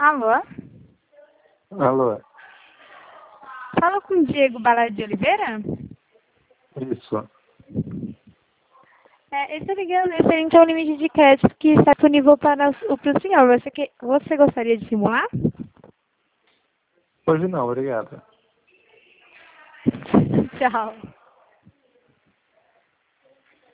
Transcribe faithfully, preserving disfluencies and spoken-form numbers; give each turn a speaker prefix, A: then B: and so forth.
A: Alô?
B: Alô?
A: Fala com o Diego Balade de Oliveira?
B: Isso.
A: É, eu estou ligando referente ao limite de crédito que está disponível para o para o senhor. Você, que, você gostaria de simular?
B: Hoje não, obrigado.
A: Tchau.